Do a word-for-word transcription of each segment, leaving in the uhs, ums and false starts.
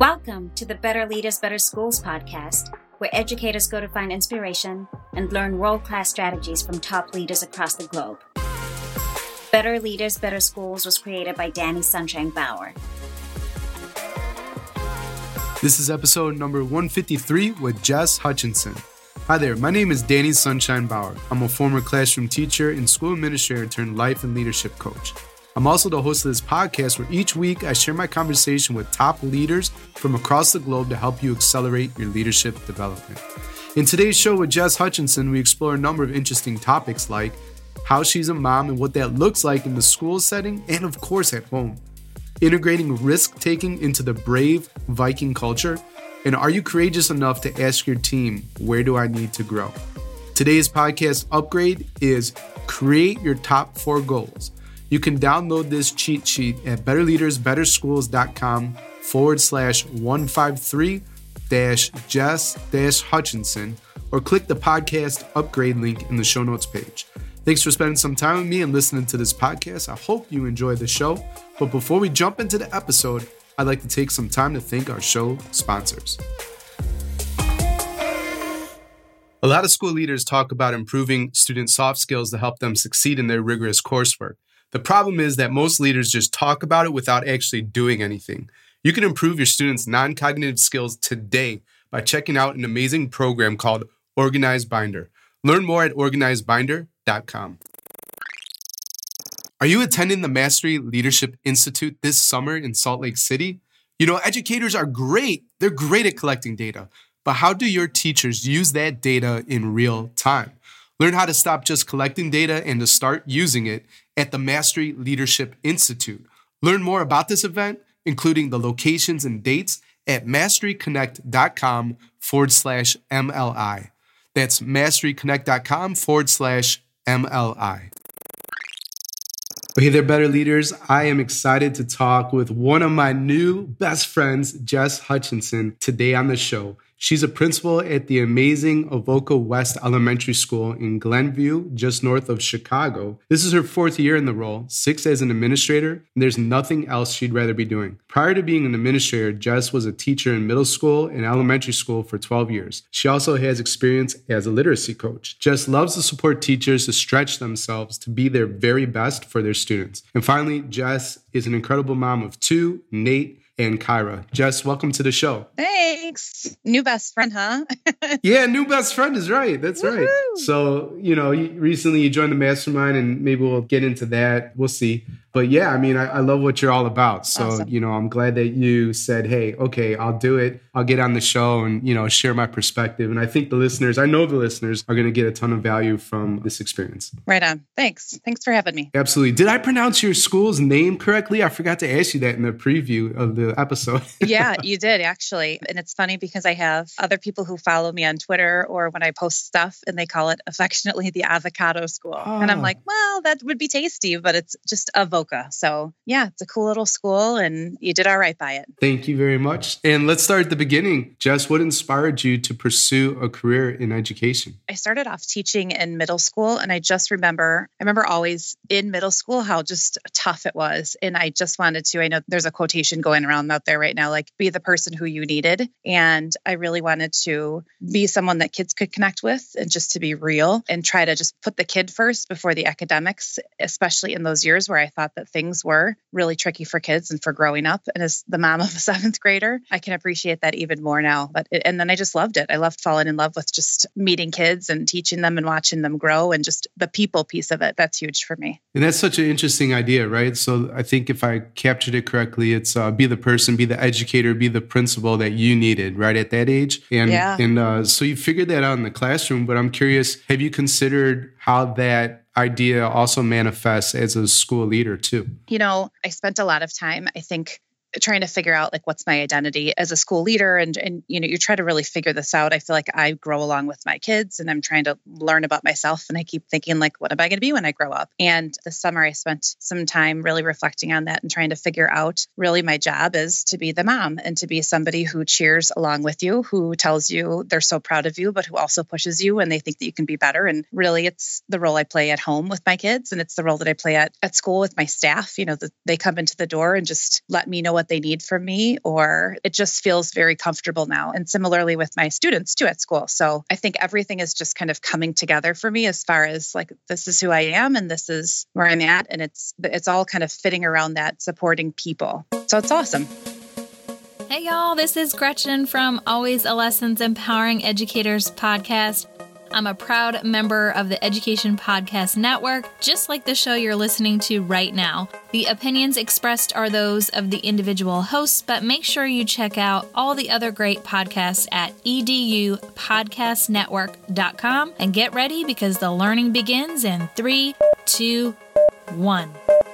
Welcome to the Better Leaders, Better Schools podcast, where educators go to find inspiration and learn world-class strategies from top leaders across the globe. Better Leaders, Better Schools was created by Danny Sunshine Bauer. This is episode number one fifty-three with Jess Hutchinson. Hi there, my name is Danny Sunshine Bauer. I'm a former classroom teacher and school administrator turned life and leadership coach. I'm also the host of this podcast where each week I share my conversation with top leaders from across the globe to help you accelerate your leadership development. In today's show with Jess Hutchinson, we explore a number of interesting topics like how she's a mom and what that looks like in the school setting and, of course, at home. Integrating risk-taking into the brave Viking culture, and are you courageous enough to ask your team, where do I need to grow? Today's podcast upgrade is create your top four goals. You can download this cheat sheet at betterleadersbetterschools.com forward slash 153 dash Jess dash Hutchinson or click the podcast upgrade link in the show notes page. Thanks for spending some time with me and listening to this podcast. I hope you enjoy the show. But before we jump into the episode, I'd like to take some time to thank our show sponsors. A lot of school leaders talk about improving student soft skills to help them succeed in their rigorous coursework. The problem is that most leaders just talk about it without actually doing anything. You can improve your students' non-cognitive skills today by checking out an amazing program called Organized Binder. Learn more at organized binder dot com. Are you attending the Mastery Leadership Institute this summer in Salt Lake City? You know, educators are great. They're great at collecting data. But how do your teachers use that data in real time? Learn how to stop just collecting data and to start using it at the Mastery Leadership Institute. Learn more about this event, including the locations and dates, at masteryconnect.com forward slash MLI. That's masteryconnect.com forward slash MLI. Hey there, Better Leaders. I am excited to talk with one of my new best friends, Jess Hutchinson, today on the show. She's a principal at the amazing Avoca West Elementary School in Glenview, just north of Chicago. This is her fourth year in the role, sixth as an administrator, and there's nothing else she'd rather be doing. Prior to being an administrator, Jess was a teacher in middle school and elementary school for twelve years. She also has experience as a literacy coach. Jess loves to support teachers to stretch themselves to be their very best for their students. And finally, Jess is an incredible mom of two, Nate and Kyra. Jess, welcome to the show. Thanks. New best friend, huh? Yeah, new best friend is right. That's Woo-hoo. Right. So, you know, you, recently you joined the mastermind and maybe we'll get into that. We'll see. But yeah, I mean, I, I love what you're all about. So, awesome. You know, I'm glad that you said, hey, okay, I'll do it. I'll get on the show and, you know, share my perspective. And I think the listeners, I know the listeners are going to get a ton of value from this experience. Right on. Thanks. Thanks for having me. Absolutely. Did I pronounce your school's name correctly? I forgot to ask you that in the preview of the episode. Yeah, you did actually. And it's funny because I have other people who follow me on Twitter or when I post stuff and they call it affectionately the Avocado School. Oh. And I'm like, well, that would be tasty, but it's just Avoca. So yeah, it's a cool little school and you did all right by it. Thank you very much. And let's start at the beginning. Jess, what inspired you to pursue a career in education? I started off teaching in middle school and I just remember, I remember always in middle school how just tough it was. And I just wanted to, I know there's a quotation going around out there right now, like be the person who you needed. And I really wanted to be someone that kids could connect with and just to be real and try to just put the kid first before the academics, especially in those years where I thought that things were really tricky for kids and for growing up. And as the mom of a seventh grader, I can appreciate that even more now. But it, and then I just loved it. I loved falling in love with just meeting kids and teaching them and watching them grow and just the people piece of it. That's huge for me. And that's such an interesting idea, right? So I think if I captured it correctly, it's uh, be the person, be the educator, be the principal that you needed right at that age. And, yeah. and uh, so you figured that out in the classroom, but I'm curious, have you considered how that idea also manifests as a school leader too? You know, I spent a lot of time, I think, trying to figure out like what's my identity as a school leader. And, and, you know, you try to really figure this out. I feel like I grow along with my kids and I'm trying to learn about myself. And I keep thinking like, what am I going to be when I grow up? And this summer I spent some time really reflecting on that and trying to figure out really my job is to be the mom and to be somebody who cheers along with you, who tells you they're so proud of you, but who also pushes you and they think that you can be better. And really it's the role I play at home with my kids. And it's the role that I play at, at school with my staff, you know, that they come into the door and just let me know what what they need from me, or it just feels very comfortable now. And similarly with my students too at school. So I think everything is just kind of coming together for me as far as like, this is who I am and this is where I'm at. And it's, it's all kind of fitting around that supporting people. So it's awesome. Hey y'all, this is Gretchen from Always a Lessons Empowering Educators podcast. I'm a proud member of the Education Podcast Network, just like the show you're listening to right now. The opinions expressed are those of the individual hosts, but make sure you check out all the other great podcasts at e d u podcast network dot com and get ready because the learning begins in three, two, one.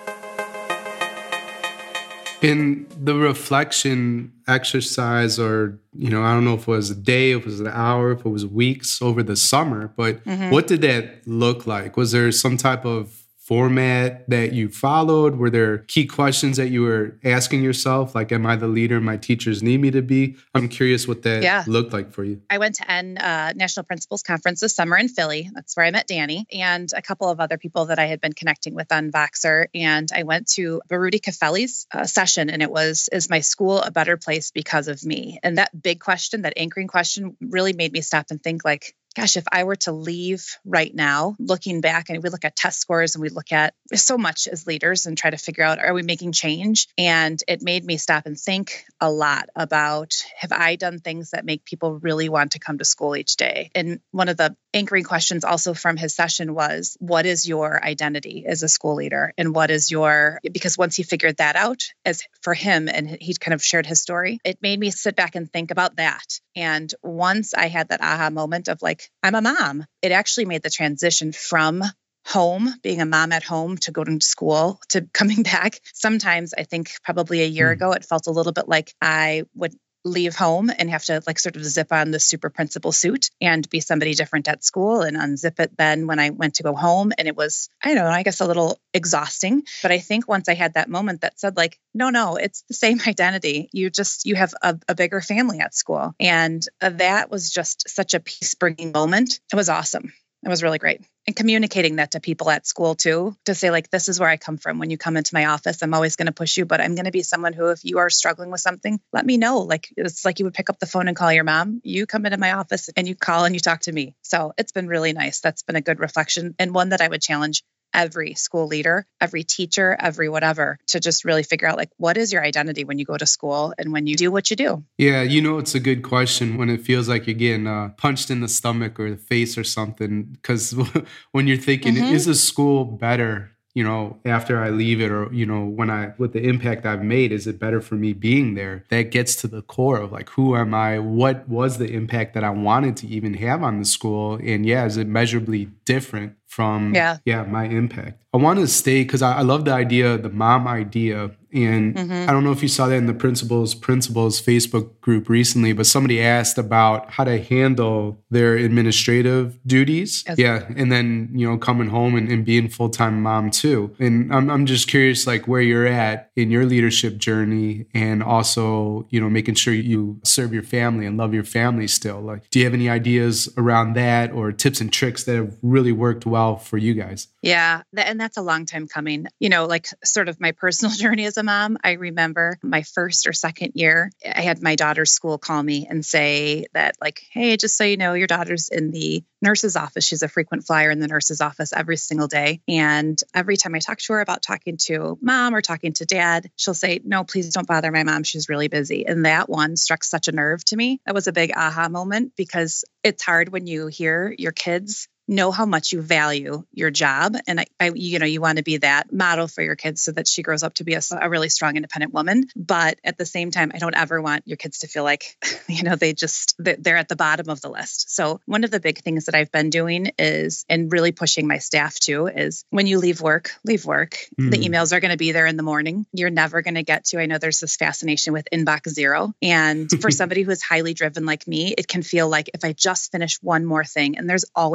In the reflection exercise, or, you know, I don't know if it was a day, if it was an hour, if it was weeks over the summer, but mm-hmm. what did that look like? Was there some type of format that you followed? Were there key questions that you were asking yourself? Like, am I the leader my teachers need me to be? I'm curious what that yeah. looked like for you. I went to N uh, National Principals Conference this summer in Philly. That's where I met Danny and a couple of other people that I had been connecting with on Voxer. And I went to Baruti Kafeli's uh, session, and it was, is my school a better place because of me? And that big question, that anchoring question, really made me stop and think like, gosh, if I were to leave right now, looking back, and we look at test scores and we look at so much as leaders and try to figure out, are we making change? And it made me stop and think a lot about, have I done things that make people really want to come to school each day? And one of the anchoring questions also from his session was, what is your identity as a school leader? And what is your, because once he figured that out as for him, and he kind of shared his story, it made me sit back and think about that. And once I had that aha moment of like, I'm a mom, it actually made the transition from home, being a mom at home, to going to school, to coming back. Sometimes I think probably a year mm. ago, it felt a little bit like I would leave home and have to like sort of zip on the super principal suit and be somebody different at school and unzip it then when I went to go home. And it was, I don't know, I guess a little exhausting. But I think once I had that moment that said like, no, no, it's the same identity. You just, you have a, a bigger family at school. And uh, that was just such a peace bringing moment. It was awesome. It was really great. And communicating that to people at school too, to say like, this is where I come from. When you come into my office, I'm always going to push you, but I'm going to be someone who, if you are struggling with something, let me know. Like, it's like you would pick up the phone and call your mom. You come into my office and you call and you talk to me. So it's been really nice. That's been a good reflection, and one that I would challenge every school leader, every teacher, every whatever, to just really figure out like, what is your identity when you go to school and when you do what you do? Yeah, you know, it's a good question when it feels like you're getting uh, punched in the stomach or the face or something. Because when you're thinking, mm-hmm. is the school better, you know, after I leave it, or, you know, when I, with the impact I've made, is it better for me being there? That gets to the core of like, who am I? What was the impact that I wanted to even have on the school? And yeah, is it measurably different from, yeah, yeah my impact? I want to stay, because I, I love the idea, the mom idea. And mm-hmm. I don't know if you saw that in the Principals Principals Facebook group recently, but somebody asked about how to handle their administrative duties. Yes. Yeah. And then, you know, coming home and, and being full-time mom too. And I'm, I'm just curious, like, where you're at in your leadership journey, and also, you know, making sure you serve your family and love your family still. Like, do you have any ideas around that, or tips and tricks that have really worked well for you guys? Yeah. And that's a long time coming. You know, like sort of my personal journey as a mom, I remember my first or second year, I had my daughter's school call me and say that like, hey, just so you know, your daughter's in the nurse's office. She's a frequent flyer in the nurse's office every single day. And every time I talk to her about talking to mom or talking to dad, she'll say, no, please don't bother my mom. She's really busy. And that one struck such a nerve to me. That was a big aha moment, because it's hard when you hear your kids know how much you value your job. And I, I you know, you want to be that model for your kids so that she grows up to be a, a really strong, independent woman. But at the same time, I don't ever want your kids to feel like, you know, they just, they're at the bottom of the list. So one of the big things that I've been doing is, and really pushing my staff to, is when you leave work, leave work. Mm. The emails are going to be there in the morning. You're never going to get to, I know there's this fascination with inbox zero. And for somebody who is highly driven like me, it can feel like if I just finish one more thing, and there's always going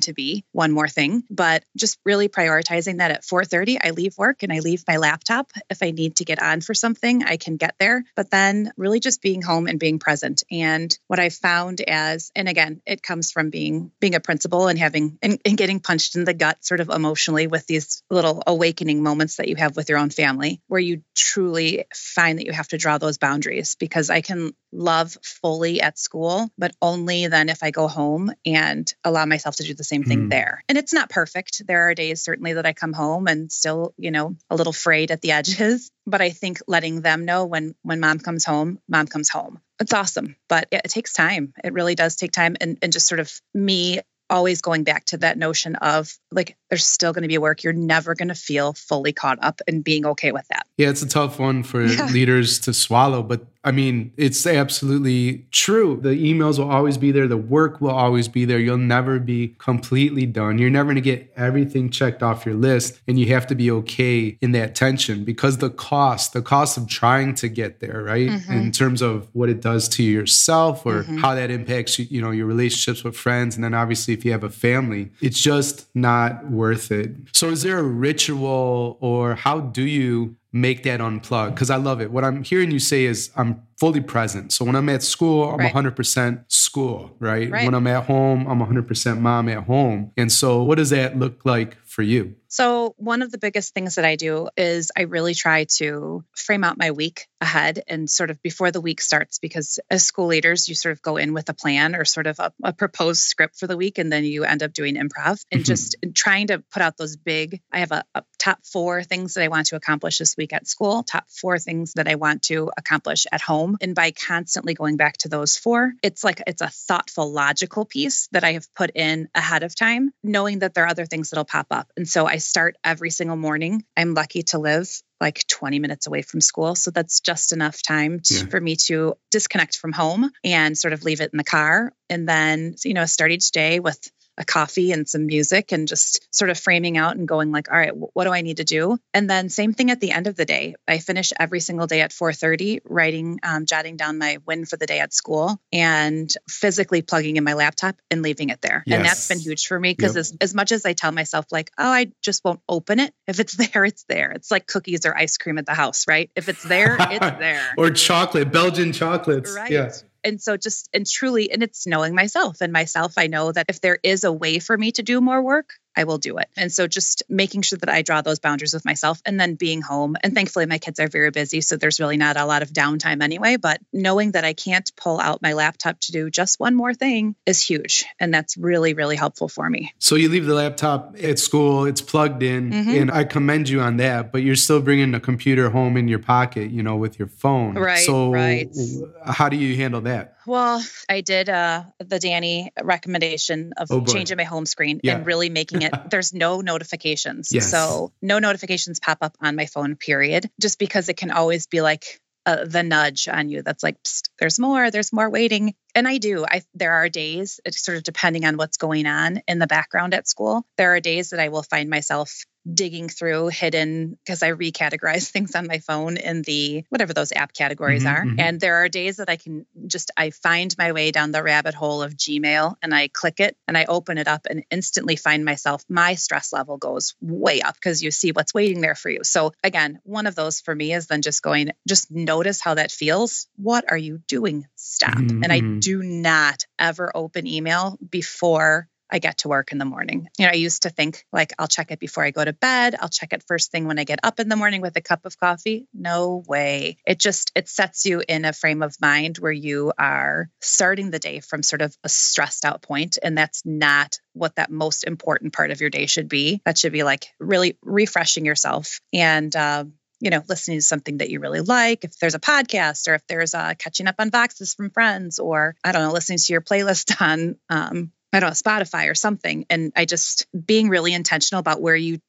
to be one more thing, but just really prioritizing that at four thirty, I leave work and I leave my laptop. If I need to get on for something, I can get there, but then really just being home and being present. And what I found as, and again, it comes from being, being a principal and having, and, and getting punched in the gut sort of emotionally with these little awakening moments that you have with your own family, where you truly find that you have to draw those boundaries, because I can love fully at school, but only then if I go home and allow myself to do the same thing mm. there. And it's not perfect. There are days certainly that I come home and still, you know, a little frayed at the edges, but I think letting them know when, when mom comes home, mom comes home. It's awesome, but it, it takes time. It really does take time. And, and just sort of me always going back to that notion of like, there's still going to be work. You're never going to feel fully caught up, and being okay with that. Yeah, it's a tough one for yeah. leaders to swallow, but I mean, it's absolutely true. The emails will always be there. The work will always be there. You'll never be completely done. You're never going to get everything checked off your list. And you have to be okay in that tension, because the cost, the cost of trying to get there, right? Mm-hmm. In terms of what it does to yourself, or mm-hmm. how that impacts, you know, your relationships with friends. And then obviously if you have a family, it's just not worth it. So is there a ritual, or how do you make that unplug? Because I love it. What I'm hearing you say is I'm fully present. So when I'm at school, I'm right. one hundred percent school, right? right? When I'm at home, I'm one hundred percent mom at home. And so what does that look like for you? So one of the biggest things that I do is I really try to frame out my week ahead and sort of before the week starts, because as school leaders, you sort of go in with a plan or sort of a, a proposed script for the week, and then you end up doing improv and mm-hmm. just trying to put out those big, I have a, a top four things that I want to accomplish this week at school, top four things that I want to accomplish at home. And by constantly going back to those four, it's like, it's a thoughtful, logical piece that I have put in ahead of time, knowing that there are other things that'll pop up. And so I start every single morning. I'm lucky to live like twenty minutes away from school. So that's just enough time to, yeah. for me to disconnect from home and sort of leave it in the car. And then, you know, start each day with a coffee and some music, and just sort of framing out and going like, all right, what do I need to do? And then same thing at the end of the day. I finish every single day at four thirty, writing, um, jotting down my win for the day at school, and physically plugging in my laptop and leaving it there. Yes. And that's been huge for me, because yep. as, as much as I tell myself like, oh, I just won't open it. If it's there, it's there. It's like cookies or ice cream at the house, right? If it's there, it's there. Or chocolate, Belgian chocolates. Right. Yeah. And so just, and truly, and it's knowing myself and myself, I know that if there is a way for me to do more work, I will do it. And so just making sure that I draw those boundaries with myself, and then being home. And thankfully my kids are very busy, so there's really not a lot of downtime anyway, but knowing that I can't pull out my laptop to do just one more thing is huge. And that's really, really helpful for me. So you leave the laptop at school, it's plugged in, mm-hmm. and I commend you on that, but you're still bringing the computer home in your pocket, you know, with your phone. Right, so right. How do you handle that? Well, I did uh, the Danny recommendation of oh changing my home screen yeah. and really making it, there's no notifications. Yes. So no notifications pop up on my phone, period. Just because it can always be like uh, the nudge on you that's like, psst, there's more, there's more waiting. And I do. I there are days, it's sort of depending on what's going on in the background at school, there are days that I will find myself digging through hidden, because I recategorize things on my phone in the whatever those app categories mm-hmm, are. Mm-hmm. And there are days that I can just, I find my way down the rabbit hole of Gmail, and I click it and I open it up and instantly find myself, my stress level goes way up, because you see what's waiting there for you. So again, one of those for me is then just going, just notice how that feels. What are you doing? Stop. Mm-hmm. And I do not ever open email before I get to work in the morning. You know, I used to think like, I'll check it before I go to bed. I'll check it first thing when I get up in the morning with a cup of coffee. No way. It just, it sets you in a frame of mind where you are starting the day from sort of a stressed out point. And that's not what that most important part of your day should be. That should be like really refreshing yourself and, uh, you know, listening to something that you really like. If there's a podcast, or if there's uh, catching up on Voxes from friends, or I don't know, listening to your playlist on, um, I don't know, Spotify or something. And I just being really intentional about where you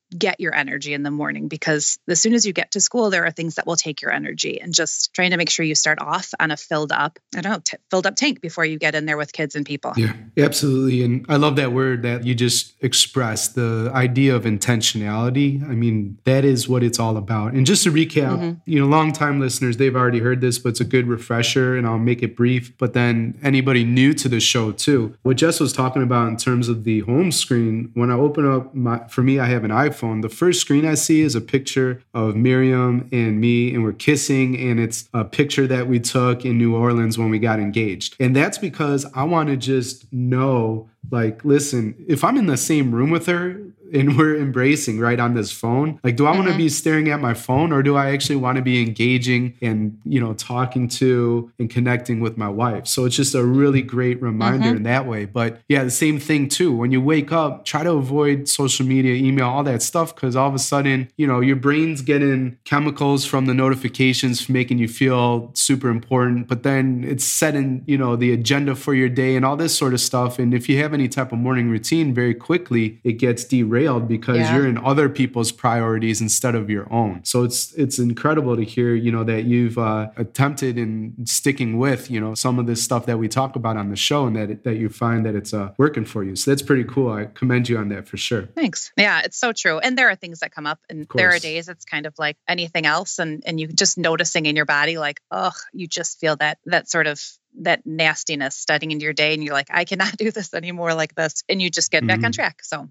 get your energy in the morning, because as soon as you get to school, there are things that will take your energy, and just trying to make sure you start off on a filled up, I don't know, t- filled up tank before you get in there with kids and people. Yeah, absolutely. And I love that word that you just expressed, the idea of intentionality. I mean, that is what it's all about. And just to recap, mm-hmm. you know, longtime listeners, they've already heard this, but it's a good refresher, and I'll make it brief. But then anybody new to the show too, what Jess was talking about in terms of the home screen, when I open up my, for me, I have an iPhone. The first screen I see is a picture of Miriam and me, and we're kissing, and it's a picture that we took in New Orleans when we got engaged. And that's because I want to just know, like, listen, if I'm in the same room with her and we're embracing right on this phone, like, do I mm-hmm. want to be staring at my phone, or do I actually want to be engaging and, you know, talking to and connecting with my wife? So it's just a really great reminder mm-hmm. in that way. But yeah, the same thing too. When you wake up, try to avoid social media, email, all that stuff, because all of a sudden, you know, your brain's getting chemicals from the notifications making you feel super important, but then it's setting, you know, the agenda for your day and all this sort of stuff. And if you have any type of morning routine, very quickly it gets derailed because yeah. you're in other people's priorities instead of your own. So it's it's incredible to hear, you know, that you've uh, attempted and sticking with, you know, some of this stuff that we talk about on the show, and that it, that you find that it's uh, working for you. So that's pretty cool. I commend you on that for sure. Thanks. Yeah, it's so true. And there are things that come up, and there are days it's kind of like anything else, and and you just noticing in your body, like, oh, you just feel that that sort of that nastiness starting into your day, and you're like, I cannot do this anymore like this, and you just get mm-hmm. back on track. So.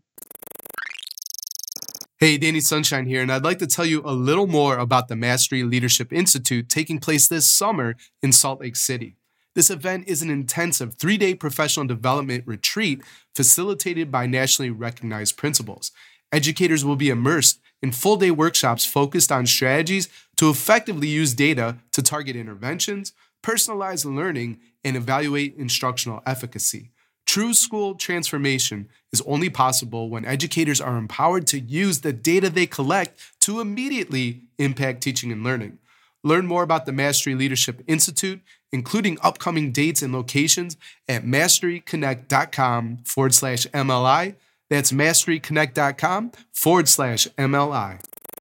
Hey, Danny Sunshine here, and I'd like to tell you a little more about the Mastery Leadership Institute taking place this summer in Salt Lake City. This event is an intensive three-day professional development retreat facilitated by nationally recognized principals. Educators will be immersed in full-day workshops focused on strategies to effectively use data to target interventions, personalize learning, and evaluate instructional efficacy. True school transformation is only possible when educators are empowered to use the data they collect to immediately impact teaching and learning. Learn more about the Mastery Leadership Institute, including upcoming dates and locations, at masteryconnect.com forward slash MLI. That's masteryconnect.com forward slash MLI.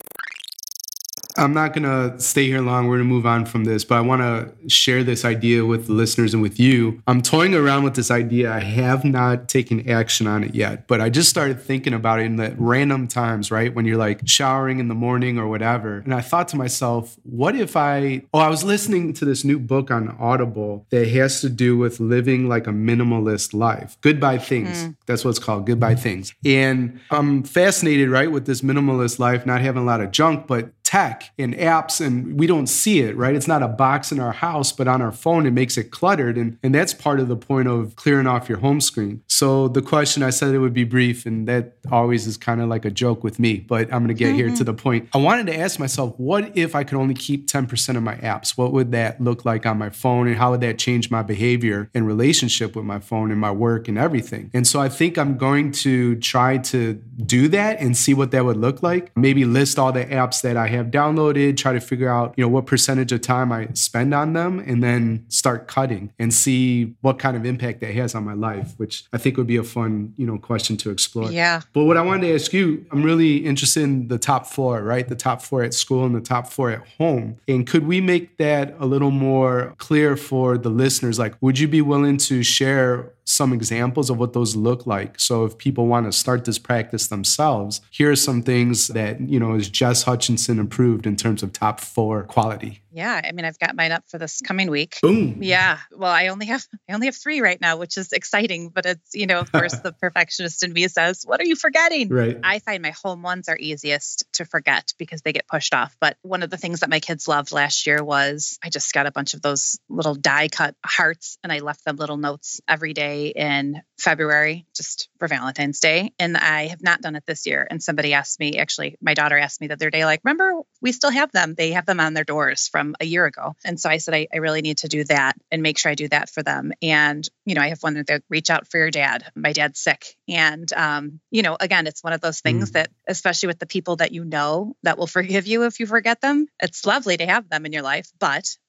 I'm not going to stay here long. We're going to move on from this, but I want to share this idea with the listeners and with you. I'm toying around with this idea. I have not taken action on it yet, but I just started thinking about it in the random times, right? When you're like showering in the morning or whatever. And I thought to myself, what if I, oh, I was listening to this new book on Audible that has to do with living like a minimalist life. Goodbye Things. Mm. That's what it's called. Goodbye Things. And I'm fascinated, right, with this minimalist life, not having a lot of junk, but tech and apps, and we don't see it, right? It's not a box in our house, but on our phone, it makes it cluttered. And, and that's part of the point of clearing off your home screen. So the question, I said it would be brief, and that always is kind of like a joke with me, but I'm going to get mm-hmm. here to the point. I wanted to ask myself, what if I could only keep ten percent of my apps? What would that look like on my phone? And how would that change my behavior and relationship with my phone and my work and everything? And so I think I'm going to try to do that and see what that would look like. Maybe list all the apps that I have downloaded, try to figure out, you know, what percentage of time I spend on them, and then start cutting and see what kind of impact that has on my life, which I think would be a fun, you know, question to explore. Yeah. But what I wanted to ask you, I'm really interested in the top four, right? The top four at school and the top four at home. And could we make that a little more clear for the listeners? Like, would you be willing to share some examples of what those look like? So if people want to start this practice themselves, here are some things that, you know, is Jess Hutchinson improved in terms of top four quality. Yeah, I mean, I've got mine up for this coming week. Boom. Yeah. Well, I only have I only have three right now, which is exciting, but it's, you know, of course, the perfectionist in me says, what are you forgetting? Right. I find my home ones are easiest to forget because they get pushed off. But one of the things that my kids loved last year was I just got a bunch of those little die cut hearts, and I left them little notes every day in February, just for Valentine's Day. And I have not done it this year. And somebody asked me, actually, my daughter asked me the other day, like, remember, we still have them. They have them on their doors from a year ago. And so I said, I, I really need to do that and make sure I do that for them. And, you know, I have one that reach out for your dad. My dad's sick. And, um, you know, again, it's one of those things mm. that, especially with the people that you know that will forgive you if you forget them, it's lovely to have them in your life. But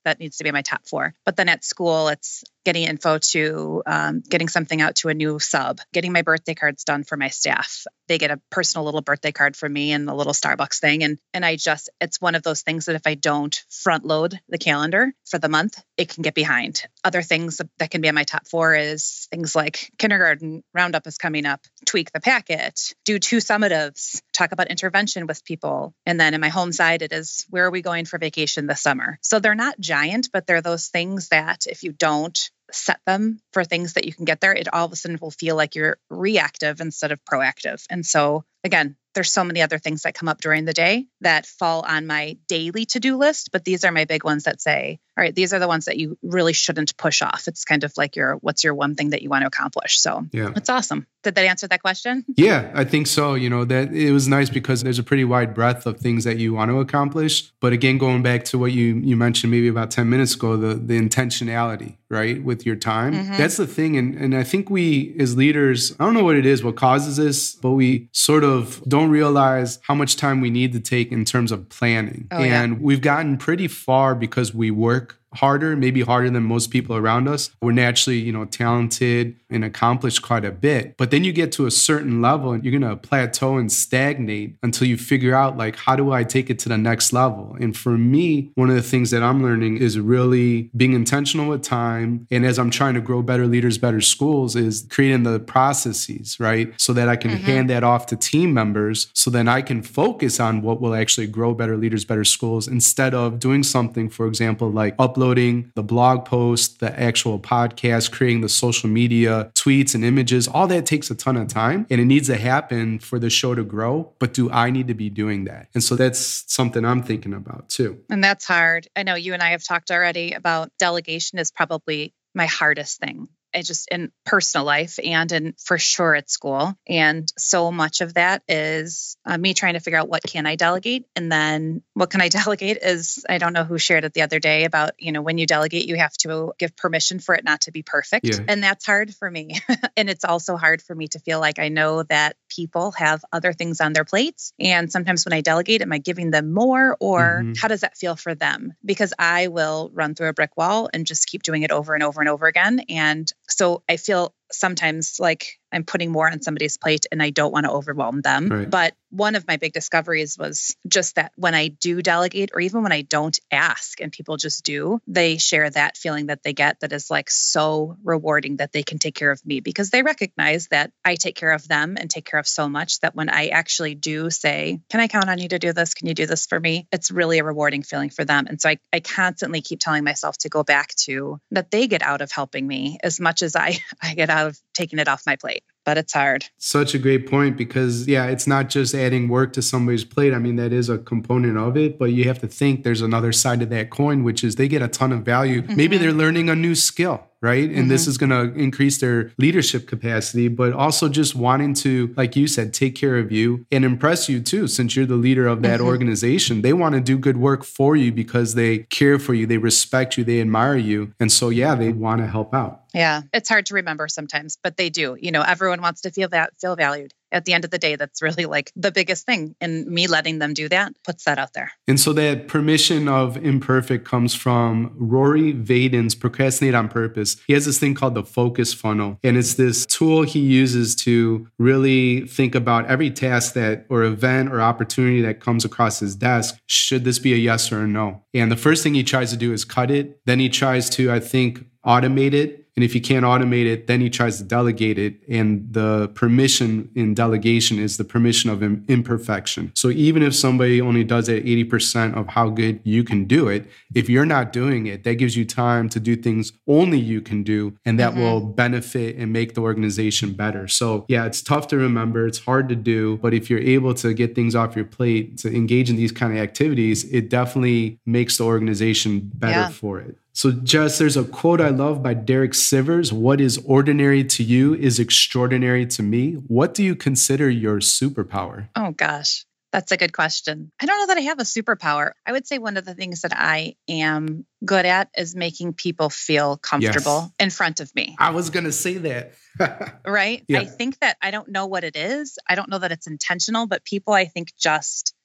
that needs to be my top four. But then at school, it's getting info to um, getting something out to a new sub, getting my birthday cards done for my staff. They get a personal little birthday card from me and a little Starbucks thing. And and I just, it's one of those things that if I don't front load the calendar for the month, it can get behind. Other things that can be on my top four is things like kindergarten roundup is coming up, tweak the packet, do two summatives, talk about intervention with people. And then in my home side, it is, where are we going for vacation this summer? So they're not giant, but they're those things that if you don't set them for things that you can get there, it all of a sudden will feel like you're reactive instead of proactive. And so again, there's so many other things that come up during the day that fall on my daily to-do list, but these are my big ones that say, all right, these are the ones that you really shouldn't push off. It's kind of like your, what's your one thing that you want to accomplish? So yeah, it's awesome. Did that answer that question? Yeah, I think so. You know, that it was nice because there's a pretty wide breadth of things that you want to accomplish. But again, going back to what you, you mentioned maybe about ten minutes ago, the, the intentionality, right, with your time. Mm-hmm. That's the thing. And, and I think we as leaders, I don't know what it is, what causes this, but we sort of don't realize how much time we need to take in terms of planning. Oh, and yeah. We've gotten pretty far because we work harder, maybe harder than most people around us. We're naturally, you know, talented and accomplish quite a bit. But then you get to a certain level and you're going to plateau and stagnate until you figure out, like, how do I take it to the next level? And for me, one of the things that I'm learning is really being intentional with time. And as I'm trying to grow Better Leaders, Better Schools, is creating the processes, right? So that I can mm-hmm. hand that off to team members so then I can focus on what will actually grow Better Leaders, Better Schools instead of doing something, for example, like uploading the blog post, the actual podcast, creating the social media tweets and images. All that takes a ton of time and it needs to happen for the show to grow. But do I need to be doing that? And so that's something I'm thinking about too. And that's hard. I know you and I have talked already about delegation is probably my hardest thing. I just in personal life and in for sure at school. And so much of that is uh, me trying to figure out what can I delegate? And then what can I delegate is, I don't know who shared it the other day about, you know, when you delegate, you have to give permission for it not to be perfect. Yeah. And that's hard for me. And it's also hard for me to feel like I know that people have other things on their plates. And sometimes when I delegate, am I giving them more or mm-hmm. how does that feel for them? Because I will run through a brick wall and just keep doing it over and over and over again. And so I feel sometimes like I'm putting more on somebody's plate and I don't want to overwhelm them. Right. But one of my big discoveries was just that when I do delegate, or even when I don't ask and people just do, they share that feeling that they get that is like so rewarding that they can take care of me because they recognize that I take care of them and take care of so much that when I actually do say, can I count on you to do this? Can you do this for me? It's really a rewarding feeling for them. And so I, I constantly keep telling myself to go back to that they get out of helping me as much as I, I get out of taking it off my plate. But it's hard. Such a great point because, yeah, it's not just adding work to somebody's plate. I mean, that is a component of it, but you have to think there's another side of that coin, which is they get a ton of value. Mm-hmm. Maybe they're learning a new skill, right? And mm-hmm. this is going to increase their leadership capacity, but also just wanting to, like you said, take care of you and impress you too. Since you're the leader of that mm-hmm. organization, they want to do good work for you because they care for you, they respect you, they admire you. And so, yeah, they want to help out. Yeah, it's hard to remember sometimes, but they do. You know, everyone wants to feel that, feel valued. At the end of the day, that's really like the biggest thing. And me letting them do that puts that out there. And so that permission of imperfect comes from Rory Vaden's Procrastinate on Purpose. He has this thing called the focus funnel. And it's this tool he uses to really think about every task that or event or opportunity that comes across his desk. Should this be a yes or a no? And the first thing he tries to do is cut it. Then he tries to, I think, automate it. And if he can't automate it, then he tries to delegate it. And the permission in delegation is the permission of imperfection. So even if somebody only does it eighty percent of how good you can do it, if you're not doing it, that gives you time to do things only you can do. And that mm-hmm. will benefit and make the organization better. So yeah, it's tough to remember. It's hard to do. But if you're able to get things off your plate, to engage in these kind of activities, it definitely makes the organization better yeah. for it. So Jess, there's a quote I love by Derek Sivers. What is ordinary to you is extraordinary to me. What do you consider your superpower? Oh gosh, that's a good question. I don't know that I have a superpower. I would say one of the things that I am good at is making people feel comfortable yes. in front of me. I was going to say that. Right? Yeah. I think that I don't know what it is. I don't know that it's intentional, but people I think just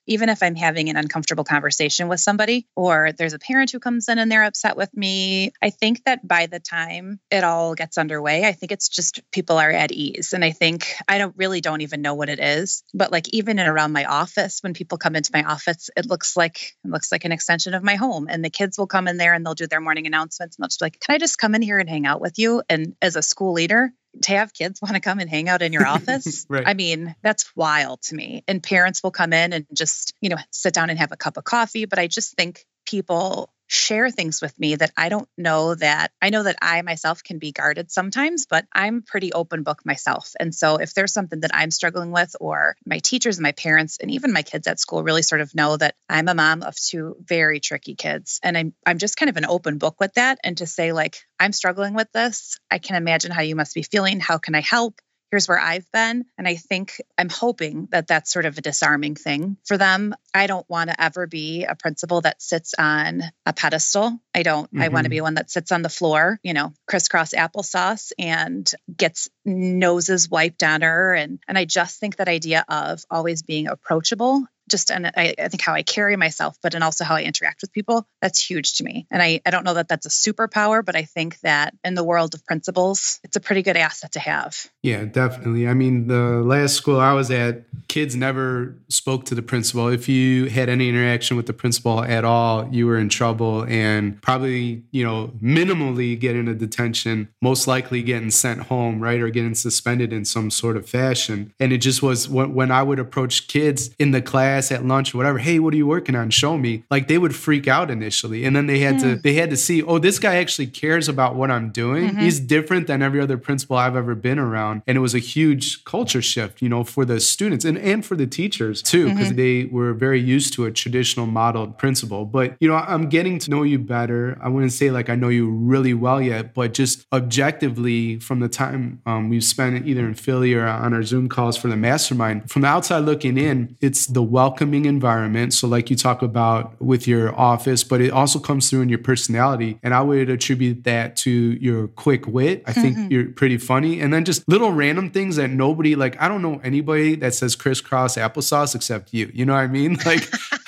even if I'm having an uncomfortable conversation with somebody, or there's a parent who comes in and they're upset with me, I think that by the time it all gets underway, I think it's just people are at ease. And I think I don't really don't even know what it is, but like even in around my office, when people come into my office, it looks like it looks like an extension of my home. And the kids will come in there and they'll do their morning announcements and they'll just be like, "Can I just come in here and hang out with you?" And as a school leader, to have kids want to come and hang out in your office, right. I mean, that's wild to me. And parents will come in and just, you know, sit down and have a cup of coffee. But I just think people share things with me that I don't know that I know that I myself can be guarded sometimes, but I'm pretty open book myself. And so if there's something that I'm struggling with, or my teachers and my parents and even my kids at school really sort of know that I'm a mom of two very tricky kids. And I'm I'm just kind of an open book with that. And to say like, I'm struggling with this, I can imagine how you must be feeling. How can I help? Here's where I've been. And I think I'm hoping that that's sort of a disarming thing for them. I don't want to ever be a principal that sits on a pedestal. I don't, mm-hmm. I want to be one that sits on the floor, you know, crisscross applesauce and gets noses wiped on her. And, and I just think that idea of always being approachable, just, and I, I think how I carry myself, but and also how I interact with people, that's huge to me. And I, I don't know that that's a superpower, but I think that in the world of principals, it's a pretty good asset to have. Yeah, definitely. I mean, the last school I was at, kids never spoke to the principal. If you had any interaction with the principal at all, you were in trouble and probably, you know, minimally getting a detention, most likely getting sent home, right? Or getting suspended in some sort of fashion. And it just was when I would approach kids in the class at lunch or whatever, "Hey, what are you working on? Show me." Like they would freak out initially. And then they had mm. to, they had to see, oh, this guy actually cares about what I'm doing. Mm-hmm. He's different than every other principal I've ever been around. And it was a huge culture shift, you know, for the students and, and for the teachers too, because mm-hmm. they were very used to a traditional modeled principal. But, you know, I'm getting to know you better. I wouldn't say like I know you really well yet, but just objectively from the time um, we've spent either in Philly or on our Zoom calls for the mastermind, from the outside looking in, it's the welcoming environment. So like you talk about with your office, but it also comes through in your personality. And I would attribute that to your quick wit. I think mm-hmm. you're pretty funny. And then just little random things that nobody, like, I don't know anybody that says crisscross applesauce except you. You know what I mean? Like,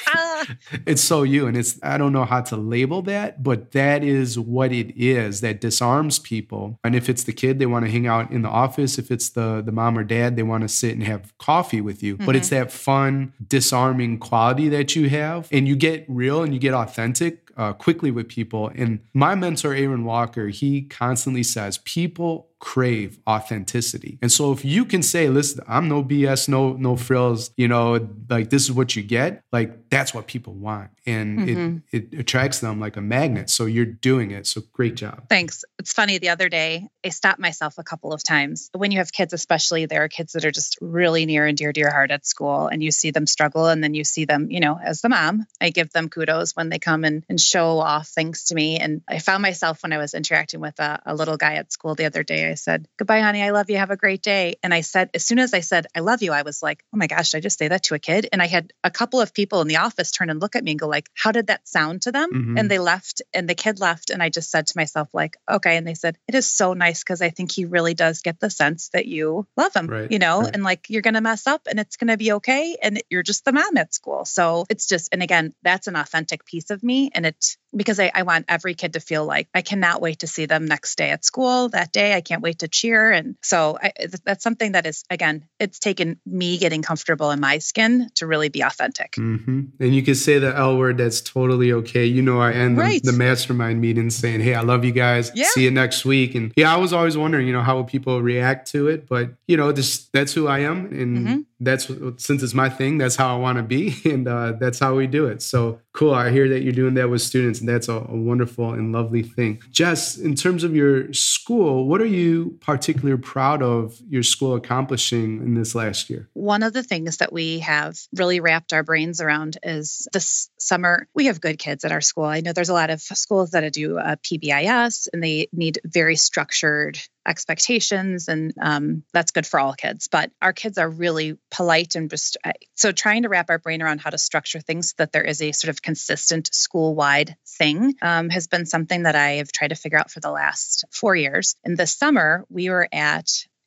it's so you. And it's, I don't know how to label that, but that is what it is that disarms people. And if it's the kid, they want to hang out in the office. If it's the, the mom or dad, they want to sit and have coffee with you. Mm-hmm. But it's that fun, disarming quality that you have. And you get real and you get authentic uh, quickly with people. And my mentor, Aaron Walker, he constantly says, people crave authenticity. And so if you can say, listen, I'm no B S, no, no frills, you know, like this is what you get, like that's what people want. And mm-hmm. it, it attracts them like a magnet. So you're doing it. So great job. Thanks. It's funny. The other day, I stopped myself a couple of times. When you have kids, especially, there are kids that are just really near and dear to your heart at school, and you see them struggle. And then you see them, you know, as the mom, I give them kudos when they come and, and show off things to me. And I found myself when I was interacting with a, a little guy at school the other day, I said, "Goodbye, honey. I love you. Have a great day." And I said, as soon as I said, "I love you," I was like, oh my gosh, did I just say that to a kid? And I had a couple of people in the office turn and look at me and go like, how did that sound to them? Mm-hmm. And they left and the kid left. And I just said to myself like, okay. And they said, it is so nice because I think he really does get the sense that you love him, right, you know, right. and like you're going to mess up and it's going to be okay. And you're just the mom at school. So it's just, and again, that's an authentic piece of me. And it, because I, I want every kid to feel like I cannot wait to see them next day at school that day. I can't wait to cheer. And so I, that's something that is, again, it's taken me getting comfortable in my skin to really be authentic. Mm-hmm. And you can say the L word, that's totally okay. You know, I end right. the, the mastermind meeting saying, hey, I love you guys. Yeah. See you next week. And yeah, I was always wondering, you know, how would people react to it? But, you know, this, that's who I am. And mm-hmm. that's, since it's my thing, that's how I want to be. And uh, that's how we do it. So cool. I hear that you're doing that with students. And that's a, a wonderful and lovely thing. Jess, in terms of your school, what are you particularly proud of your school accomplishing in this last year? One of the things that we have really wrapped our brains around is this summer, we have good kids at our school. I know there's a lot of schools that do a P B I S and they need very structured expectations, and um, that's good for all kids. But our kids are really polite and just so trying to wrap our brain around how to structure things so that there is a sort of consistent school-wide thing um, has been something that I have tried to figure out for the last four years. And this summer, we were at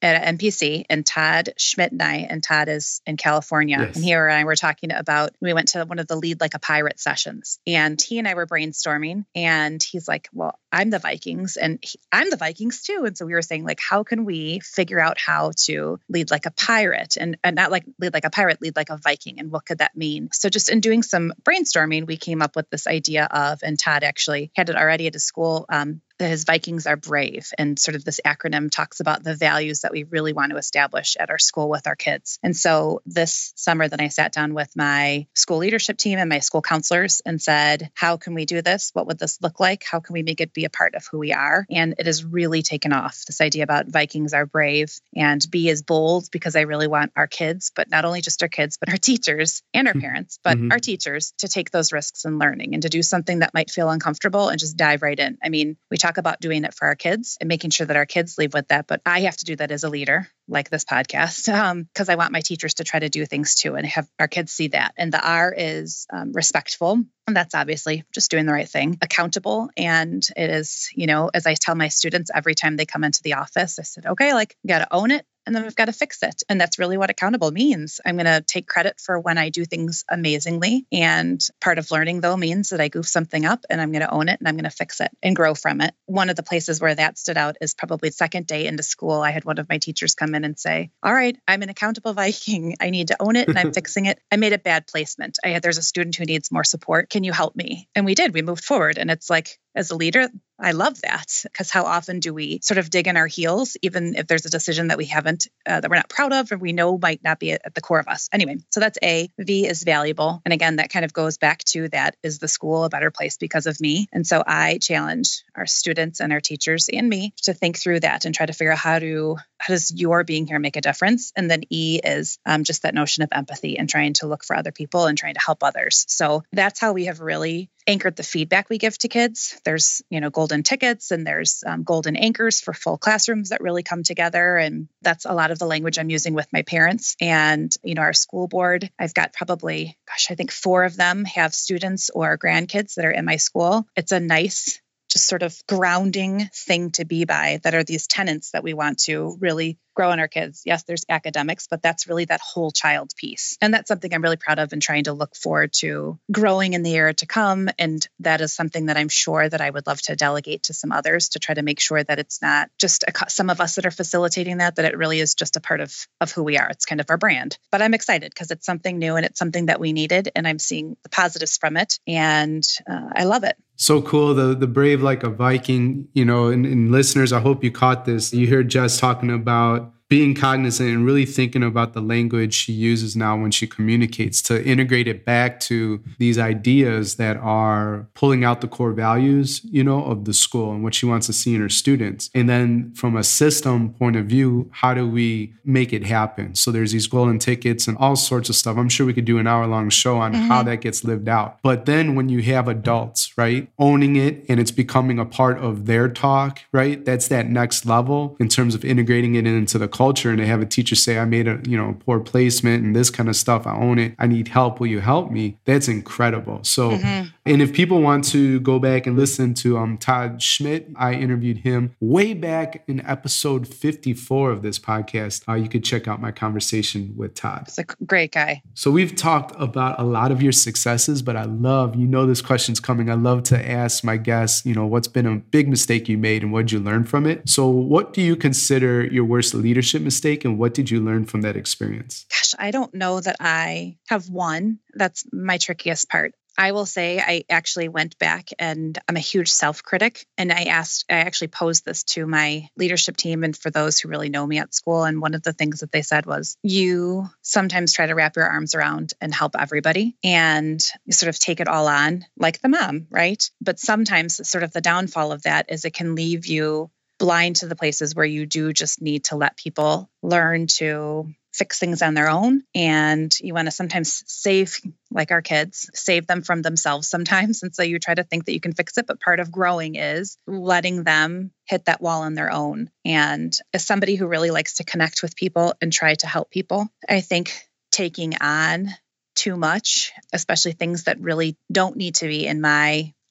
at N P C, and Todd Schmidt and I, and Todd is in California. Yes. And he and I were talking about, we went to one of the Lead Like a Pirate sessions, and he and I were brainstorming, and he's like, well, I'm the Vikings and he, I'm the Vikings too. And so we were saying, like, how can we figure out how to lead like a pirate and, and not like lead like a pirate, lead like a Viking? And what could that mean? So just in doing some brainstorming, we came up with this idea of, and Todd actually had it already at his school, um, that his Vikings are brave. And sort of this acronym talks about the values that we really want to establish at our school with our kids. And so this summer then I sat down with my school leadership team and my school counselors and said, how can we do this? What would this look like? How can we make it be a part of who we are? And it has really taken off, this idea about Vikings are brave and B is bold, because I really want our kids, but not only just our kids, but our teachers and our parents, but mm-hmm. our teachers to take those risks in learning and to do something that might feel uncomfortable and just dive right in. I mean, we talk about doing it for our kids and making sure that our kids leave with that, but I have to do that as a leader, like this podcast, um, because I want my teachers to try to do things too and have our kids see that. And the R is um, respectful. And that's obviously just doing the right thing, accountable. And it is, you know, as I tell my students every time they come into the office, I said, okay, like, you got to own it. And then we've got to fix it. And that's really what accountable means. I'm going to take credit for when I do things amazingly. And part of learning, though, means that I goof something up and I'm going to own it and I'm going to fix it and grow from it. One of the places where that stood out is probably the second day into school. I had one of my teachers come in and say, all right, I'm an accountable Viking. I need to own it and I'm fixing it. I made a bad placement. I had, there's a student who needs more support. Can you help me? And we did. We moved forward. And it's like, as a leader, I love that, because how often do we sort of dig in our heels, even if there's a decision that we haven't, uh, that we're not proud of, or we know might not be at, at the core of us. Anyway, so that's A. V is valuable. And again, that kind of goes back to that, is the school a better place because of me? And so I challenge our students and our teachers and me to think through that and try to figure out how to, how does your being here make a difference? And then E is um, just that notion of empathy and trying to look for other people and trying to help others. So that's how we have really anchored the feedback we give to kids. There's, you know, golden tickets and there's um, golden anchors for full classrooms that really come together. And that's a lot of the language I'm using with my parents. And, you know, our school board, I've got probably, gosh, I think four of them have students or grandkids that are in my school. It's a nice, just sort of grounding thing to be by, that are these tenets that we want to really grow in our kids. Yes, there's academics, but that's really that whole child piece. And that's something I'm really proud of and trying to look forward to growing in the year to come. And that is something that I'm sure that I would love to delegate to some others to try to make sure that it's not just a, some of us that are facilitating that, that it really is just a part of, of who we are. It's kind of our brand. But I'm excited because it's something new and it's something that we needed. And I'm seeing the positives from it. And uh, I love it. So cool. The the brave like a Viking, you know, and, and listeners, I hope you caught this. You heard Jess talking about being cognizant and really thinking about the language she uses now when she communicates, to integrate it back to these ideas that are pulling out the core values, you know, of the school and what she wants to see in her students. And then from a system point of view, how do we make it happen? So there's these golden tickets and all sorts of stuff. I'm sure we could do an hour long show on mm-hmm. how that gets lived out. But then when you have adults, right, owning it and it's becoming a part of their talk, right, that's that next level in terms of integrating it into the culture. And to have a teacher say, I made a, you know, poor placement and this kind of stuff. I own it. I need help. Will you help me? That's incredible. So, mm-hmm. and if people want to go back and listen to um, Todd Schmidt, I interviewed him way back in episode fifty-four of this podcast. Uh, you could check out my conversation with Todd. He's a great guy. So we've talked about a lot of your successes, but I love, you know, this question's coming. I love to ask my guests, you know, what's been a big mistake you made and what did you learn from it? So what do you consider your worst leadership mistake and what did you learn from that experience? Gosh, I don't know that I have one. That's my trickiest part. I will say I actually went back and I'm a huge self-critic. And I asked, I actually posed this to my leadership team and for those who really know me at school. And one of the things that they said was, you sometimes try to wrap your arms around and help everybody and you sort of take it all on like the mom, right? But sometimes sort of the downfall of that is it can leave you blind to the places where you do just need to let people learn to fix things on their own. And you want to sometimes save, like our kids, save them from themselves sometimes. And so you try to think that you can fix it. But part of growing is letting them hit that wall on their own. And as somebody who really likes to connect with people and try to help people, I think taking on too much, especially things that really don't need to be in my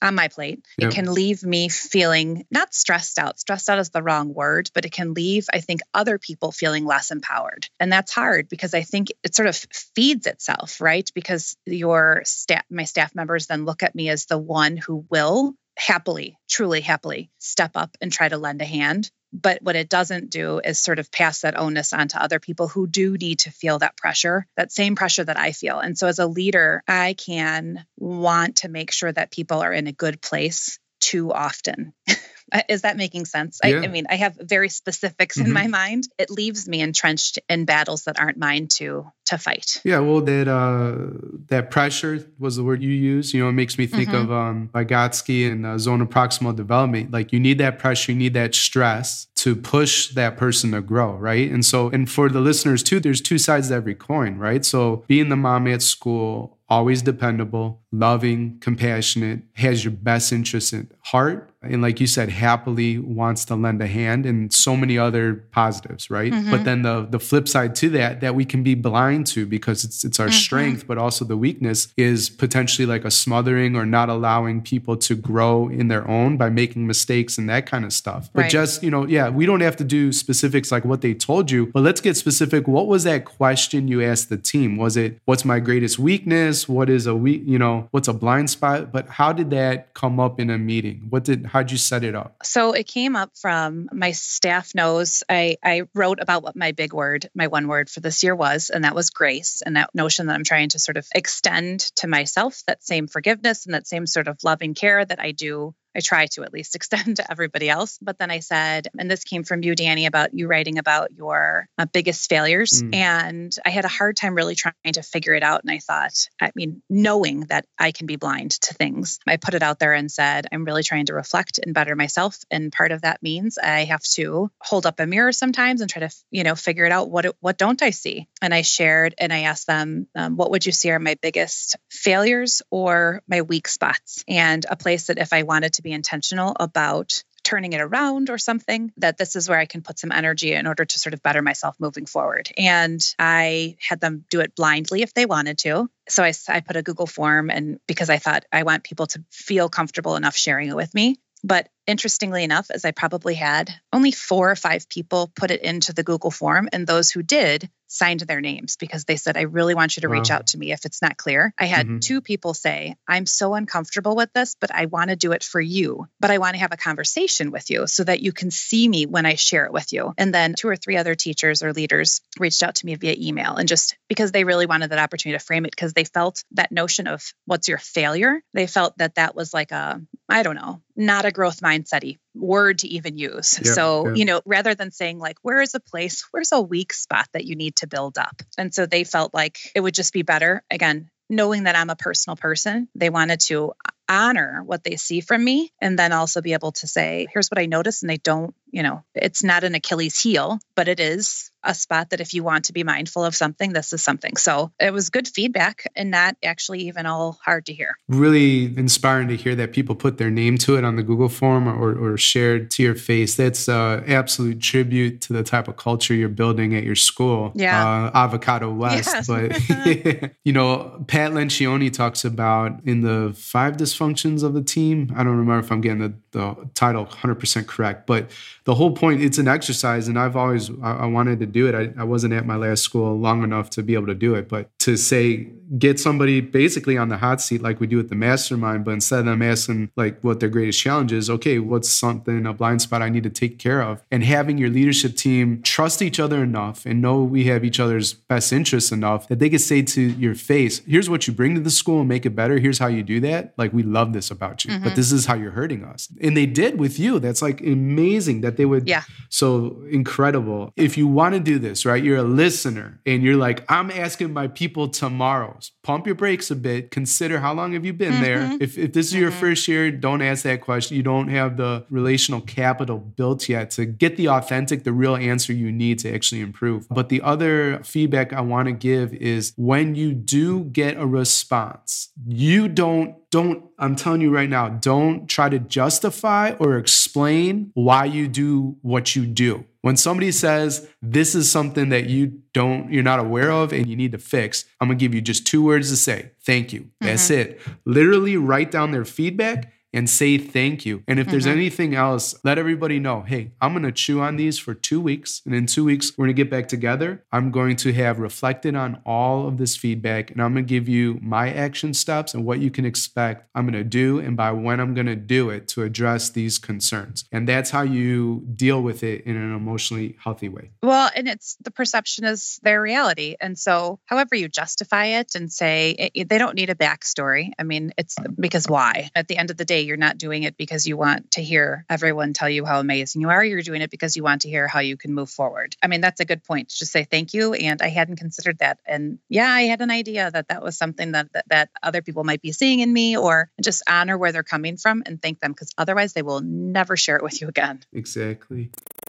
on my plate. Yep. It can leave me feeling not stressed out. Stressed out is the wrong word, but it can leave, I think, other people feeling less empowered. And that's hard because I think it sort of feeds itself, right? Because your staff, my staff members then look at me as the one who will happily, truly happily step up and try to lend a hand. But what it doesn't do is sort of pass that onus on to other people who do need to feel that pressure, that same pressure that I feel. And so as a leader, I can want to make sure that people are in a good place too often. Is that making sense? Yeah. I, I mean, I have very specifics mm-hmm. in my mind. It leaves me entrenched in battles that aren't mine to to fight. Yeah, well, that uh, that pressure was the word you used. You know, it makes me think mm-hmm. of um, Vygotsky and uh, zone of proximal development. Like you need that pressure, you need that stress to push that person to grow, right? And so, and for the listeners too, there's two sides to every coin, right? So being the mom at school, always dependable, loving, compassionate, has your best interest at heart. And like you said, happily wants to lend a hand and so many other positives, right? Mm-hmm. But then the the flip side to that, that we can be blind to because it's it's our mm-hmm. strength, but also the weakness is potentially like a smothering or not allowing people to grow in their own by making mistakes and that kind of stuff. But right. just, you know, yeah, we don't have to do specifics like what they told you, but let's get specific. What was that question you asked the team? Was it, what's my greatest weakness? What is a weak, you know, what's a blind spot? But how did that come up in a meeting? What did, how'd you set it up? So it came up from my staff knows I, I wrote about what my big word, my one word for this year was, and that was grace. And that notion that I'm trying to sort of extend to myself, that same forgiveness and that same sort of loving care that I do. I try to at least extend to everybody else. But then I said, and this came from you, Danny, about you writing about your uh, biggest failures. Mm. And I had a hard time really trying to figure it out. And I thought, I mean, knowing that I can be blind to things, I put it out there and said, I'm really trying to reflect and better myself. And part of that means I have to hold up a mirror sometimes and try to, you know, figure it out. What, what don't I see? And I shared and I asked them, um, what would you see are my biggest failures or my weak spots? And a place that if I wanted to be intentional about turning it around or something, that this is where I can put some energy in order to sort of better myself moving forward. And I had them do it blindly if they wanted to. So I, I put a Google form, and because I thought I want people to feel comfortable enough sharing it with me. But interestingly enough, as I probably had, only four or five people put it into the Google form, and those who did signed their names because they said, I really want you to wow. reach out to me if it's not clear. I had mm-hmm. two people say, I'm so uncomfortable with this, but I want to do it for you. But I want to have a conversation with you so that you can see me when I share it with you. And then two or three other teachers or leaders reached out to me via email, and just because they really wanted that opportunity to frame it, because they felt that notion of what's your failure, they felt that that was like a, I don't know, not a growth mindset-y word to even use. Yep, so, yep. you know, rather than saying like, where is a place, where's a weak spot that you need to build up? And so they felt like it would just be better, again, knowing that I'm a personal person, they wanted to honor what they see from me and then also be able to say, here's what I noticed. And they don't, you know, it's not an Achilles heel, but it is a spot that if you want to be mindful of something, this is something. So it was good feedback and not actually even all hard to hear. Really inspiring to hear that people put their name to it on the Google form or, or shared to your face. That's uh, absolute tribute to the type of culture you're building at your school, yeah. uh, Avocado West. Yes. But, you know, Pat Lencioni talks about in the five dysfunctions of the team. I don't remember if I'm getting the, the title one hundred percent correct, but the whole point, it's an exercise. And I've always, I, I wanted to do it. I, I wasn't at my last school long enough to be able to do it, but to say, get somebody basically on the hot seat like we do with the mastermind, but instead of them asking like what their greatest challenge is, okay, what's something, a blind spot I need to take care of? And having your leadership team trust each other enough and know we have each other's best interests enough that they can say to your face, here's what you bring to the school and make it better. Here's how you do that. Like, we love this about you, mm-hmm. but this is how you're hurting us. And they did with you. That's like amazing that they would. Yeah. So incredible. If you want to do this, right, you're a listener and you're like, I'm asking my people tomorrow, pump your brakes a bit. Consider how long have you been mm-hmm. there? If, if this is mm-hmm. your first year, don't ask that question. You don't have the relational capital built yet to get the authentic, the real answer you need to actually improve. But the other feedback I want to give is when you do get a response, you don't Don't, I'm telling you right now, don't try to justify or explain why you do what you do. When somebody says, this is something that you don't, you're not aware of and you need to fix, I'm going to give you just two words to say. Thank you. That's mm-hmm. it. Literally write down their feedback and say thank you. And if mm-hmm. there's anything else, let everybody know, hey, I'm going to chew on these for two weeks. And in two weeks, we're going to get back together. I'm going to have reflected on all of this feedback, and I'm going to give you my action steps and what you can expect I'm going to do and by when I'm going to do it to address these concerns. And that's how you deal with it in an emotionally healthy way. Well, and it's the perception is their reality. And so however you justify it and say it, they don't need a backstory. I mean, it's because why? At the end of the day, you're not doing it because you want to hear everyone tell you how amazing you are. You're doing it because you want to hear how you can move forward. I mean, that's a good point. Just say thank you. And I hadn't considered that. And yeah, I had an idea that that was something that, that, that other people might be seeing in me, or just honor where they're coming from and thank them, because otherwise they will never share it with you again. Exactly.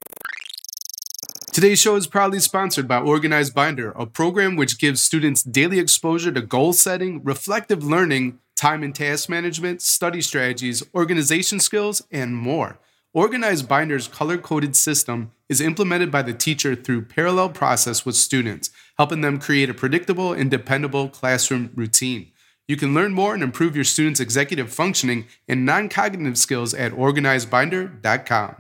Today's show is proudly sponsored by Organized Binder, a program which gives students daily exposure to goal setting, reflective learning, time and task management, study strategies, organization skills, and more. Organized Binder's color-coded system is implemented by the teacher through parallel process with students, helping them create a predictable and dependable classroom routine. You can learn more and improve your students' executive functioning and non-cognitive skills at organized binder dot com.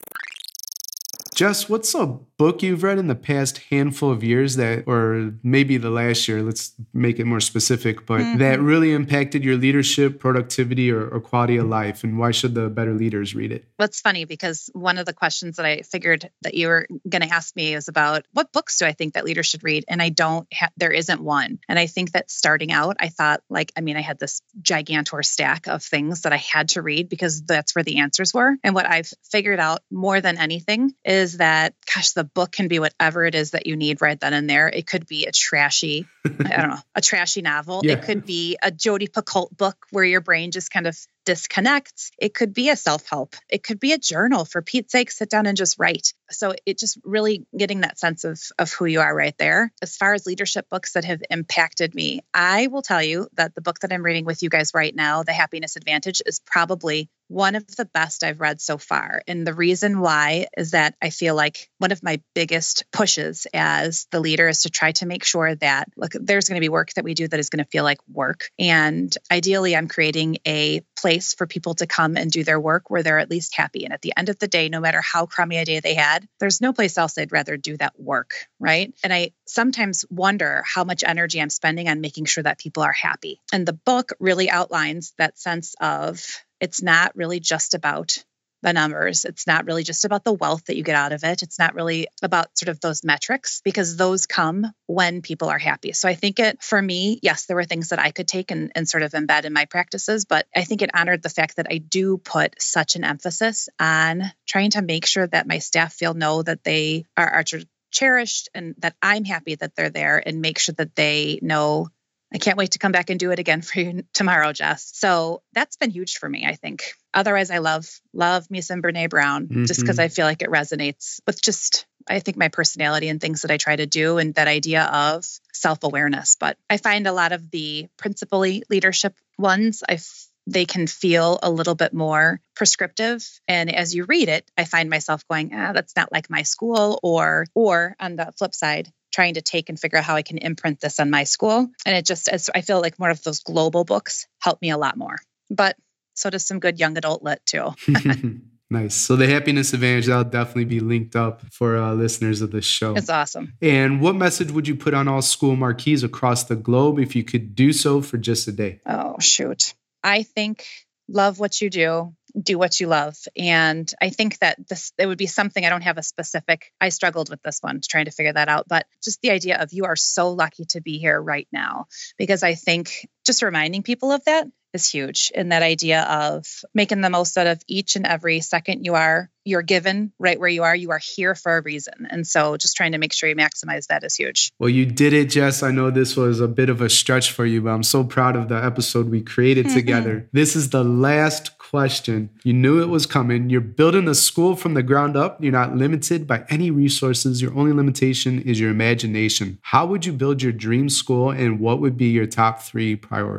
Jess, what's a book you've read in the past handful of years that, or maybe the last year, let's make it more specific, but mm-hmm. that really impacted your leadership, productivity, or, or quality of life? And why should the better leaders read it? That's funny, because one of the questions that I figured that you were going to ask me is about what books do I think that leaders should read? And I don't have, there isn't one. And I think that starting out, I thought like, I mean, I had this gigantor stack of things that I had to read because that's where the answers were. And what I've figured out more than anything is that, gosh, the book can be whatever it is that you need right then and there. It could be a trashy, I don't know, a trashy novel. Yeah. It could be a Jodi Picoult book where your brain just kind of disconnects. It could be a self-help. It could be a journal. For Pete's sake, sit down and just write. So it just really getting that sense of, of who you are right there. As far as leadership books that have impacted me, I will tell you that the book that I'm reading with you guys right now, The Happiness Advantage, is probably one of the best I've read so far. And the reason why is that I feel like one of my biggest pushes as the leader is to try to make sure that, look, there's going to be work that we do that is going to feel like work. And ideally, I'm creating a place for people to come and do their work where they're at least happy. And at the end of the day, no matter how crummy a day they had, there's no place else I'd rather do that work, right? And I sometimes wonder how much energy I'm spending on making sure that people are happy. And the book really outlines that sense of, it's not really just about the numbers. It's not really just about the wealth that you get out of it. It's not really about sort of those metrics, because those come when people are happy. So I think it, for me, yes, there were things that I could take and, and sort of embed in my practices, but I think it honored the fact that I do put such an emphasis on trying to make sure that my staff feel know that they are, are cherished and that I'm happy that they're there, and make sure that they know I can't wait to come back and do it again for you tomorrow, Jess. So that's been huge for me, I think. Otherwise, I love, love me some Brene Brown, mm-hmm. just because I feel like it resonates with just, I think, my personality and things that I try to do, and that idea of self-awareness. But I find a lot of the principally leadership ones, I they can feel a little bit more prescriptive. And as you read it, I find myself going, ah, that's not like my school, or, or on the flip side, trying to take and figure out how I can imprint this on my school. And it just, as I feel like more of those global books help me a lot more. But so does some good young adult lit too. Nice. So the Happiness Advantage, that'll definitely be linked up for uh, listeners of this show. It's awesome. And what message would you put on all school marquees across the globe if you could do so for just a day? Oh, shoot. I think love what you do. Do what you love. And I think that this, it would be something, I don't have a specific, I struggled with this one, trying to figure that out, but just the idea of you are so lucky to be here right now, because I think just reminding people of that is huge. And that idea of making the most out of each and every second you are, you're given right where you are, you are here for a reason. And so just trying to make sure you maximize that is huge. Well, you did it, Jess. I know this was a bit of a stretch for you, but I'm so proud of the episode we created together. This is the last question. You knew it was coming. You're building a school from the ground up. You're not limited by any resources. Your only limitation is your imagination. How would you build your dream school, and what would be your top three priorities?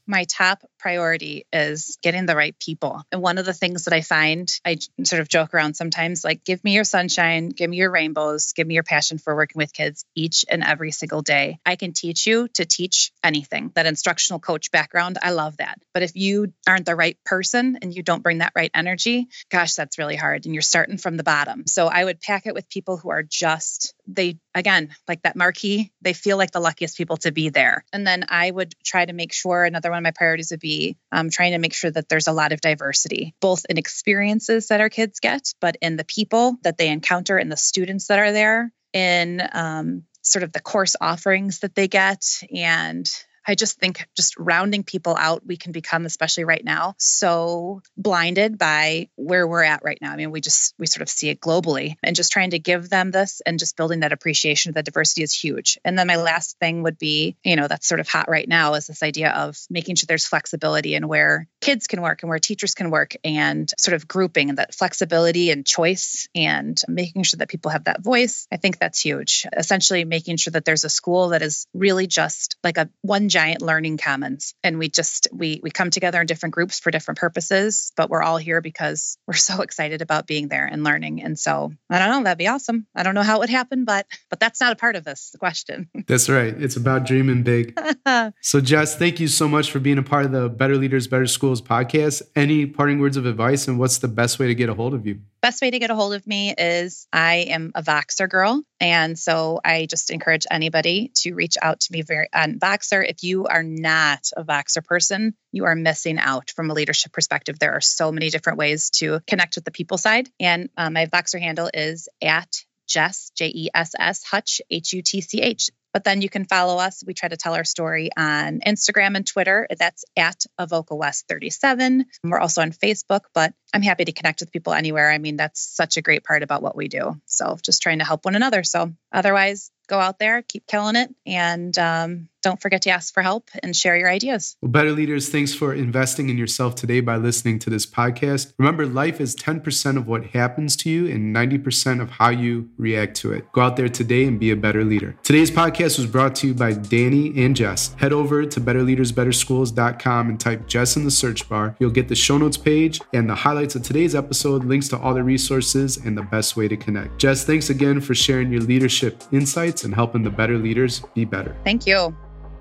my top priority is getting the right people. And one of the things that I find, I sort of joke around sometimes, like, give me your sunshine, give me your rainbows, give me your passion for working with kids each and every single day. I can teach you to teach anything. That instructional coach background, I love that. But if you aren't the right person and you don't bring that right energy, gosh, that's really hard. And you're starting from the bottom. So I would pack it with people who are just, they, again, like that marquee, they feel like the luckiest people to be there. And then I would try to make sure, another one of my priorities would be um, trying to make sure that there's a lot of diversity, both in experiences that our kids get, but in the people that they encounter and the students that are there, in um, sort of the course offerings that they get. And I just think just rounding people out, we can become, especially right now, so blinded by where we're at right now. I mean, we just, we sort of see it globally, and just trying to give them this and just building that appreciation of that diversity is huge. And then my last thing would be, you know, that's sort of hot right now, is this idea of making sure there's flexibility in where kids can work and where teachers can work, and sort of grouping, and that flexibility and choice, and making sure that people have that voice. I think that's huge. Essentially making sure that there's a school that is really just like a one giant learning commons. And we just, we we come together in different groups for different purposes, but we're all here because we're so excited about being there and learning. And so I don't know, that'd be awesome. I don't know how it would happen, but but that's not a part of this question. That's right. It's about dreaming big. So Jess, thank you so much for being a part of the Better Leaders, Better Schools podcast. Any parting words of advice, and what's the best way to get a hold of you? Best way to get a hold of me is I am a Voxer girl. And so I just encourage anybody to reach out to me very, on Voxer. If you are not a Voxer person, you are missing out from a leadership perspective. There are so many different ways to connect with the people side. And um, my Voxer handle is at Jess, J E S S, Hutch, H U T C H. But then you can follow us. We try to tell our story on Instagram and Twitter. That's at Avoca West thirty-seven. We're also on Facebook, but I'm happy to connect with people anywhere. I mean, that's such a great part about what we do. So just trying to help one another. So otherwise, go out there, keep killing it, and um, don't forget to ask for help and share your ideas. Well, Better Leaders, thanks for investing in yourself today by listening to this podcast. Remember, life is ten percent of what happens to you and ninety percent of how you react to it. Go out there today and be a better leader. Today's podcast was brought to you by Danny and Jess. Head over to better leaders better schools dot com and type Jess in the search bar. You'll get the show notes page and the highlights of today's episode, links to all the resources, and the best way to connect. Jess, thanks again for sharing your leadership insights and helping the better leaders be better. Thank you.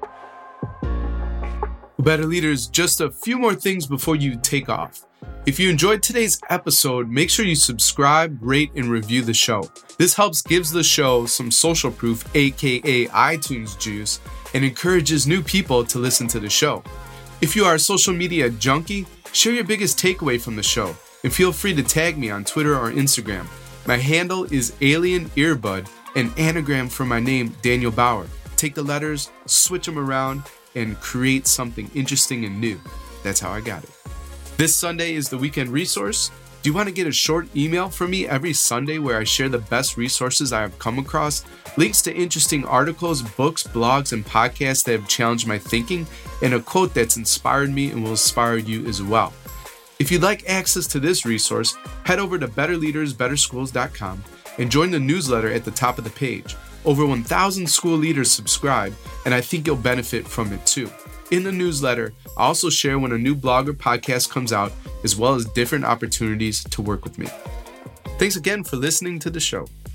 Better Leaders, just a few more things before you take off. If you enjoyed today's episode, make sure you subscribe, rate, and review the show. This helps gives the show some social proof, aka iTunes juice, and encourages new people to listen to the show. If you are a social media junkie, share your biggest takeaway from the show, and feel free to tag me on Twitter or Instagram. My handle is Alien Earbud, an anagram for my name, Daniel Bauer. Take the letters, switch them around, and create something interesting and new. That's how I got it. This Sunday is the weekend resource. Do you want to get a short email from me every Sunday where I share the best resources I have come across, links to interesting articles, books, blogs, and podcasts that have challenged my thinking, and a quote that's inspired me and will inspire you as well? If you'd like access to this resource, head over to better leaders better schools dot com and join the newsletter at the top of the page. Over one thousand school leaders subscribe, and I think you'll benefit from it too. In the newsletter, I also share when a new blog or podcast comes out, as well as different opportunities to work with me. Thanks again for listening to the show.